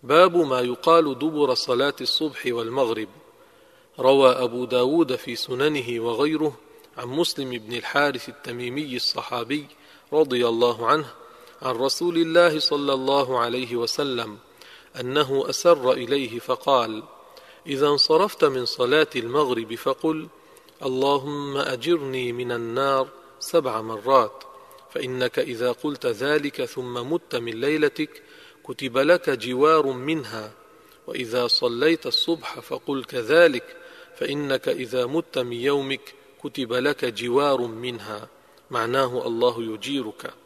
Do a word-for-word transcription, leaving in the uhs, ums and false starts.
باب ما يقال دبر صلاة الصبح والمغرب. روى أبو داود في سننه وغيره عن مسلم بن الحارث التميمي الصحابي رضي الله عنه عن رسول الله صلى الله عليه وسلم أنه أسر إليه فقال: إذا انصرفت من صلاة المغرب فقل: اللهم أجرني من النار سبع مرات، فإنك إذا قلت ذلك ثم مت من ليلتك كتب لك جوار منها. وإذا صليت الصبح فقل كذلك، فإنك إذا مت من يومك كتب لك جوار منها. معناه الله يجيرك.